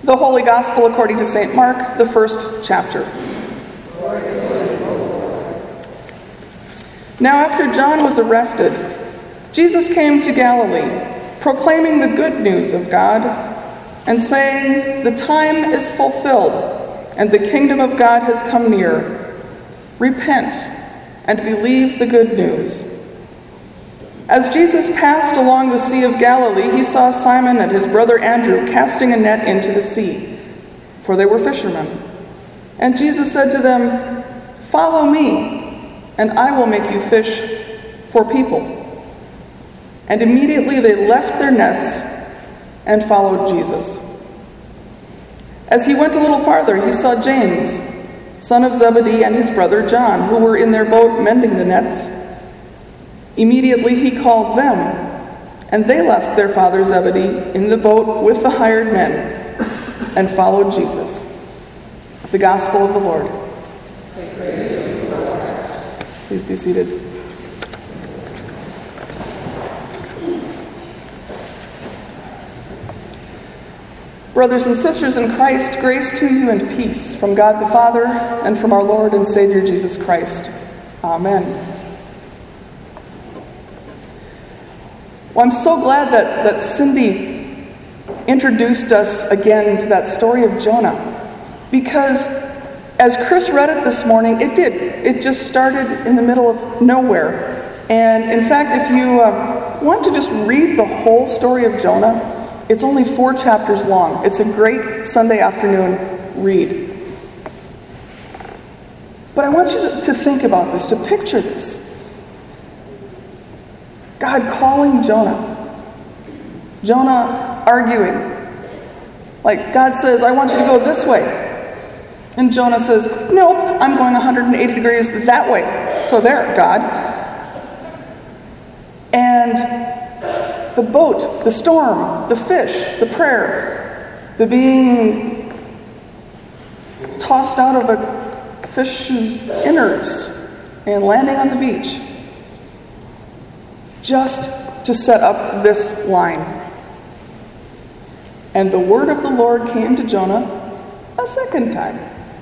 The Holy Gospel according to St. Mark, the first chapter. Now after John was arrested, Jesus came to Galilee, proclaiming the good news of God, and saying, "The time is fulfilled, and the kingdom of God has come near. Repent and believe the good news." As Jesus passed along the Sea of Galilee, he saw Simon and his brother Andrew casting a net into the sea, for they were fishermen. And Jesus said to them, "Follow me, and I will make you fish for people." And immediately they left their nets and followed Jesus. As he went a little farther, he saw James, son of Zebedee, and his brother John, who were in their boat mending the nets. Immediately he called them, and they left their father Zebedee in the boat with the hired men and followed Jesus. The Gospel of the Lord. Please be seated. Brothers and sisters in Christ, grace to you and peace from God the Father and from our Lord and Savior Jesus Christ. Amen. Well, I'm so glad that Cindy introduced us again to that story of Jonah, because as Chris read it this morning, it did. It just started in the middle of nowhere. And in fact, if you want to just read the whole story of Jonah, it's only 4 chapters long. It's a great Sunday afternoon read. But I want you to think about this, to picture this. God calling Jonah. Jonah arguing. Like God says, "I want you to go this way." And Jonah says, "Nope, I'm going 180 degrees that way." So there, God. And the boat, the storm, the fish, the prayer, the being tossed out of a fish's innards and landing on the beach, just to set up this line. And the word of the Lord came to Jonah a second time.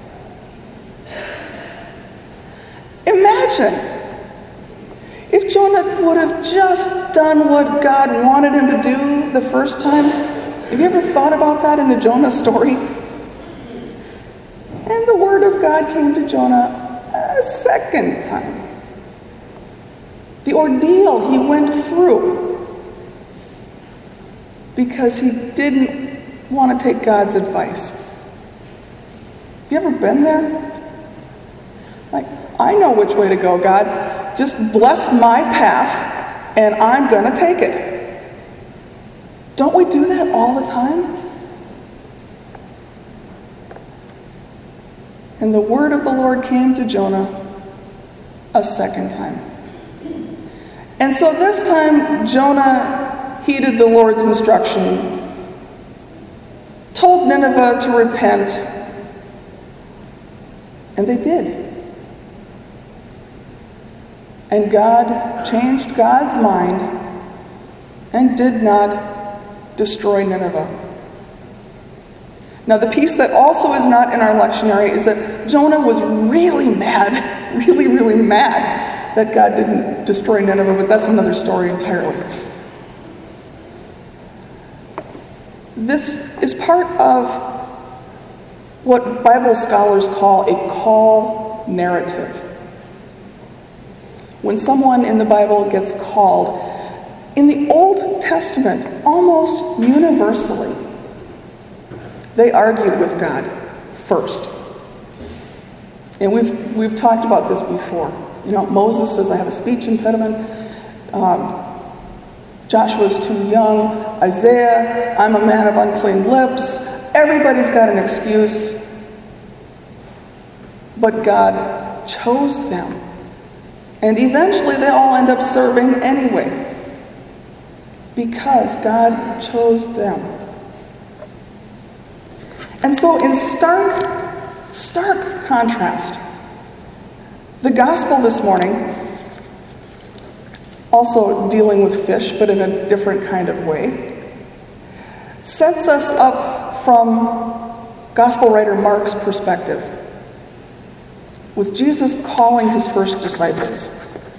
Imagine if Jonah would have just done what God wanted him to do the first time. Have you ever thought about that in the Jonah story? And the word of God came to Jonah a second time. The ordeal he went through because he didn't want to take God's advice. You ever been there? Like, I know which way to go, God. Just bless my path and I'm going to take it. Don't we do that all the time? And the word of the Lord came to Jonah a second time. And so this time, Jonah heeded the Lord's instruction, told Nineveh to repent, and they did. And God changed God's mind and did not destroy Nineveh. Now, the piece that also is not in our lectionary is that Jonah was really mad, really, really mad that God didn't destroy Nineveh, but that's another story entirely. This is part of what Bible scholars call a call narrative. When someone in the Bible gets called, in the Old Testament, almost universally, they argued with God first. And we've talked about this before. You know, Moses says, "I have a speech impediment." Joshua's too young. Isaiah, "I'm a man of unclean lips." Everybody's got an excuse. But God chose them. And eventually they all end up serving anyway. Because God chose them. And so in stark contrast, the gospel this morning, also dealing with fish, but in a different kind of way, sets us up from Gospel writer Mark's perspective, with Jesus calling his first disciples.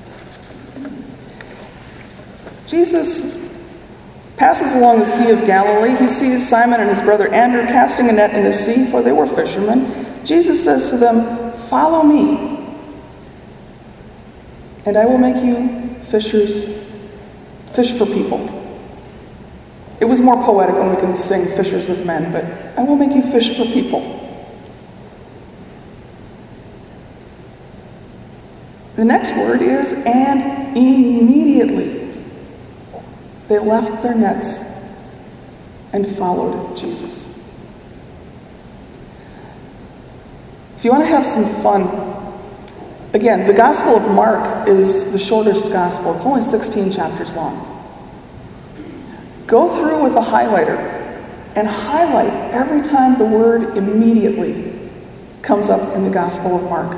Jesus passes along the Sea of Galilee. He sees Simon and his brother Andrew casting a net in the sea, for they were fishermen. Jesus says to them, "Follow me, and I will make you fish for people." It was more poetic when we can sing fishers of men, but I will make you fish for people. The next word is, and immediately they left their nets and followed Jesus. If you want to have some fun, again, the Gospel of Mark is the shortest gospel. It's only 16 chapters long. Go through with a highlighter and highlight every time the word immediately comes up in the Gospel of Mark.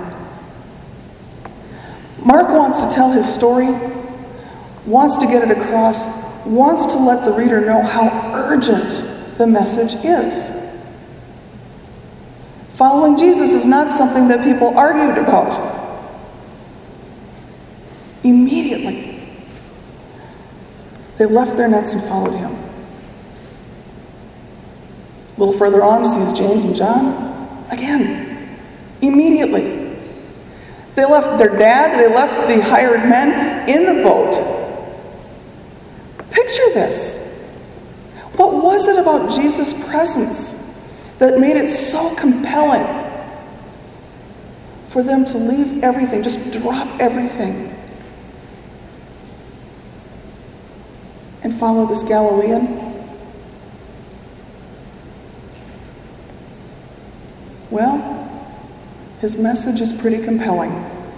Mark wants to tell his story, wants to get it across, wants to let the reader know how urgent the message is. Following Jesus is not something that people argued about. Immediately, they left their nets and followed him. A little further on, sees James and John. Again, immediately. They left their dad, they left the hired men in the boat. Picture this. What was it about Jesus' presence that made it so compelling for them to leave everything, just drop everything, and follow this Galilean? Well, his message is pretty compelling.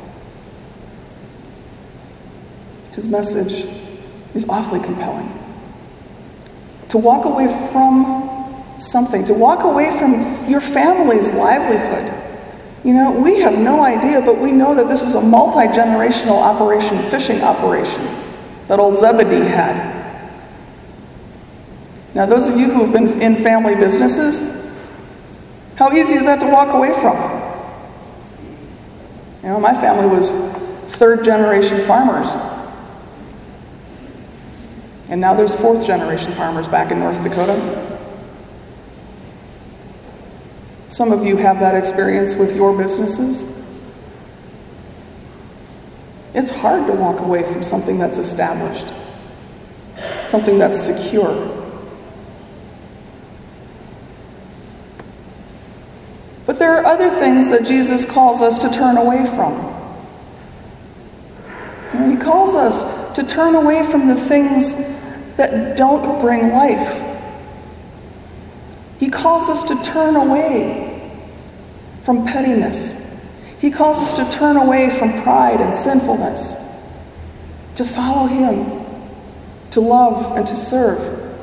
His message is awfully compelling. To walk away from something, to walk away from your family's livelihood. You know, we have no idea, but we know that this is a multi-generational operation, fishing operation, that old Zebedee had. Now, those of you who have been in family businesses, how easy is that to walk away from? You know, my family was third-generation farmers. And now there's fourth-generation farmers back in North Dakota. Some of you have that experience with your businesses. It's hard to walk away from something that's established, something that's secure. But there are other things that Jesus calls us to turn away from. You know, he calls us to turn away from the things that don't bring life. He calls us to turn away from pettiness. He calls us to turn away from pride and sinfulness, to follow him, to love and to serve.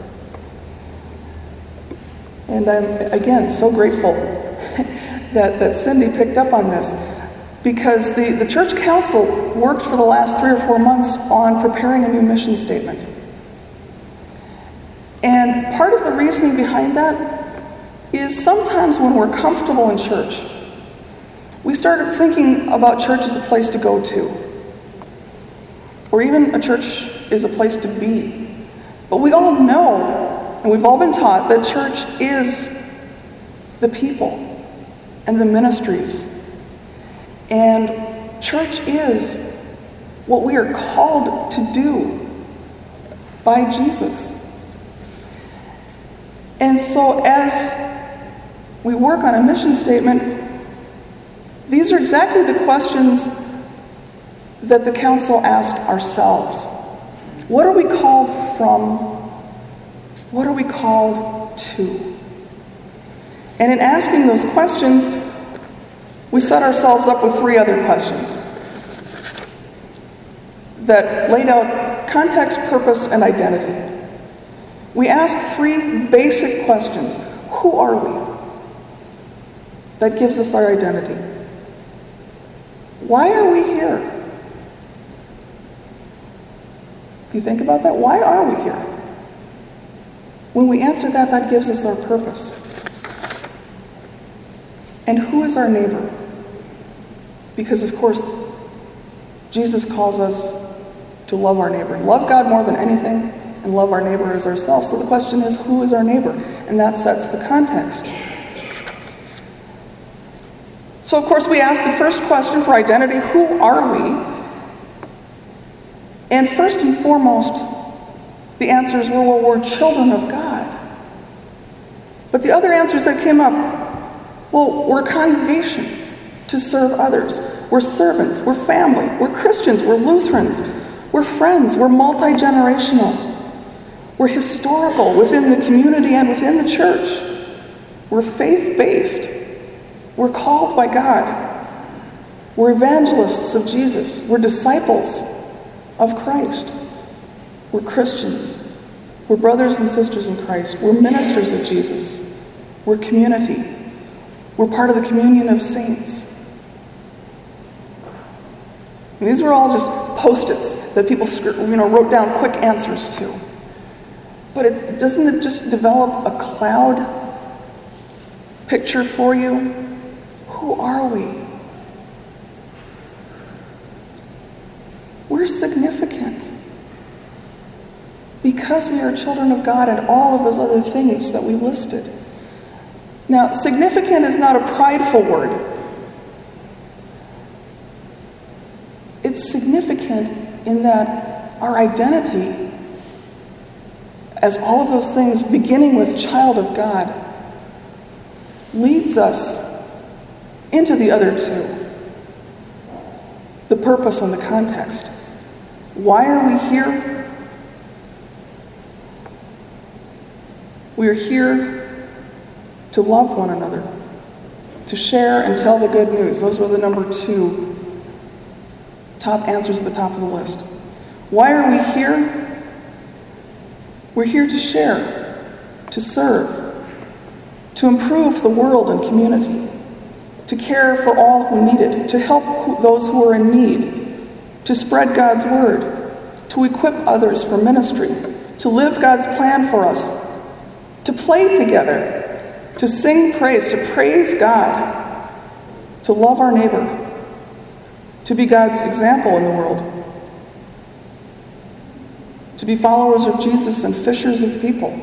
And I'm, again, so grateful that Cindy picked up on this, because the church council worked for the last 3 or 4 months on preparing a new mission statement. And part of the reasoning behind that is sometimes when we're comfortable in church, we started thinking about church as a place to go to, or even a church is a place to be. But we all know, and we've all been taught, that church is the people and the ministries. And church is what we are called to do by Jesus. And so as we work on a mission statement, these are exactly the questions that the council asked ourselves. What are we called from? What are we called to? And in asking those questions, we set ourselves up with 3 other questions that laid out context, purpose, and identity. We ask 3 basic questions. Who are we? That gives us our identity. Why are we here? Do you think about that? Why are we here? When we answer that, that gives us our purpose. And who is our neighbor? Because, of course, Jesus calls us to love our neighbor. Love God more than anything, and love our neighbor as ourselves. So the question is, who is our neighbor? And that sets the context. So, of course, we ask the first question for identity, who are we? And first and foremost, the answers were, well, we're children of God. But the other answers that came up, well, we're a congregation to serve others. We're servants, we're family, we're Christians, we're Lutherans, we're friends, we're multi-generational. We're historical within the community and within the church. We're faith-based. We're called by God. We're evangelists of Jesus. We're disciples of Christ. We're Christians. We're brothers and sisters in Christ. We're ministers of Jesus. We're community. We're part of the communion of saints. And these were all just post-its that people wrote down quick answers to. But doesn't it just develop a cloud picture for you? Who are we? We're significant because we are children of God and all of those other things that we listed. Now, significant is not a prideful word. It's significant in that our identity, as all of those things, beginning with child of God, leads us into the other two. The purpose and the context. Why are we here? We are here to love one another, to share and tell the good news. Those were the number 2 top answers at the top of the list. Why are we here? We're here to share, to serve, to improve the world and community, to care for all who need it, to help those who are in need, to spread God's word, to equip others for ministry, to live God's plan for us, to play together, to sing praise, to praise God, to love our neighbor, to be God's example in the world, to be followers of Jesus and fishers of people,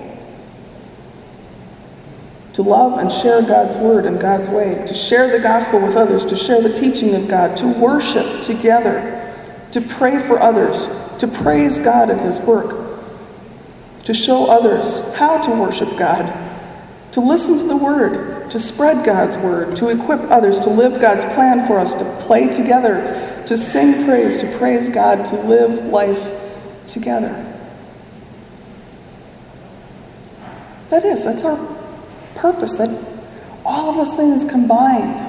to love and share God's word and God's way, to share the gospel with others, to share the teaching of God, to worship together, to pray for others, to praise God and his work, to show others how to worship God, to listen to the word, to spread God's word, to equip others to live God's plan for us, to play together, to sing praise, to praise God, to live life together. That's our purpose, that all of those things combined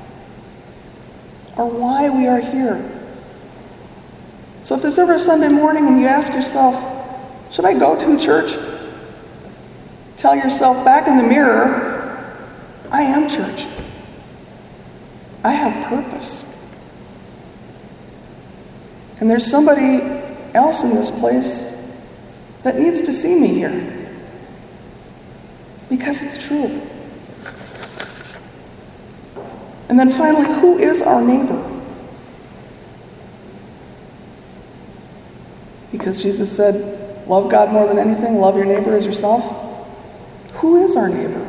are why we are here. So if there's ever a Sunday morning and you ask yourself, should I go to church? Tell yourself back in the mirror, I am church. I have purpose. And there's somebody else in this place that needs to see me here. Because it's true. And then finally, who is our neighbor? Because Jesus said, love God more than anything, love your neighbor as yourself. Who is our neighbor?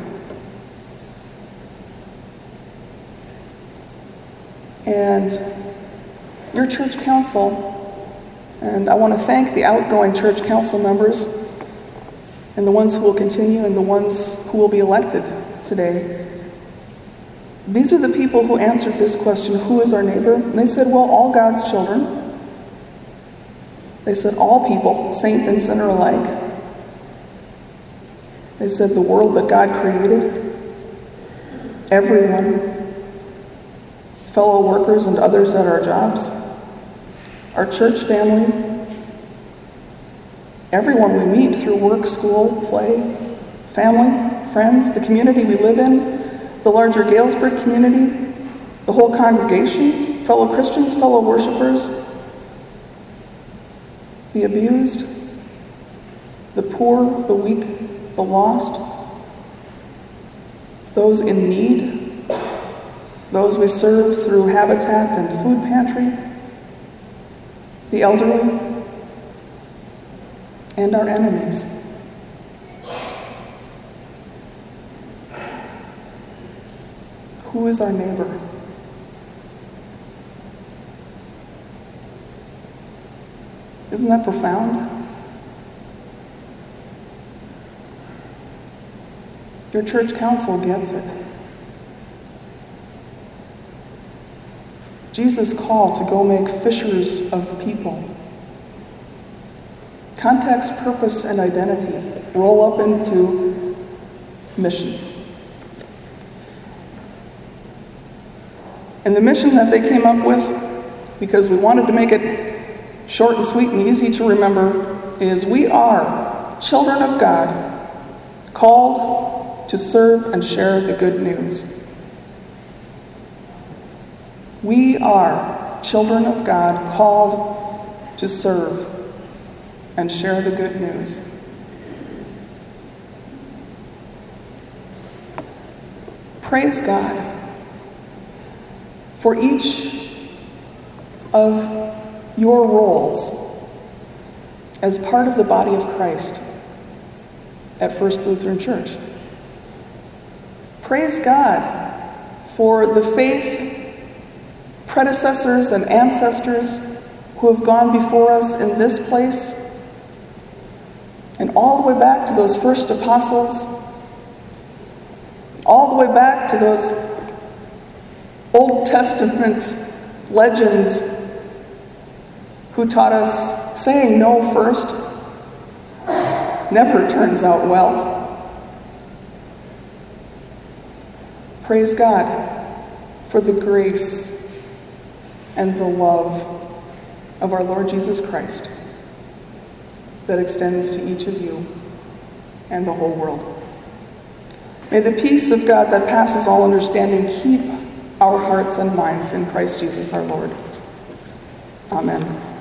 And your church council, and I want to thank the outgoing church council members and the ones who will continue and the ones who will be elected today. These are the people who answered this question, who is our neighbor? And they said, well, all God's children. They said all people, saint and sinner alike. They said the world that God created, everyone, fellow workers and others at our jobs, our church family, everyone we meet through work, school, play, family, friends, the community we live in, the larger Galesburg community, the whole congregation, fellow Christians, fellow worshipers, the abused, the poor, the weak, the lost, those in need, those we serve through Habitat and Food Pantry, the elderly, and our enemies. Who is our neighbor? Isn't that profound? Your church council gets it. Jesus' call to go make fishers of people. Context, purpose, and identity roll up into mission. And the mission that they came up with, because we wanted to make it short and sweet and easy to remember, is we are children of God, called to serve and share the good news. We are children of God, called to serve and share the good news. Praise God for each of your roles as part of the body of Christ at First Lutheran Church. Praise God for the faith predecessors and ancestors who have gone before us in this place, and all the way back to those first apostles, all the way back to those Old Testament legends who taught us saying no first never turns out well. Praise God for the grace and the love of our Lord Jesus Christ that extends to each of you and the whole world. May the peace of God that passes all understanding keep our hearts and minds in Christ Jesus our Lord. Amen.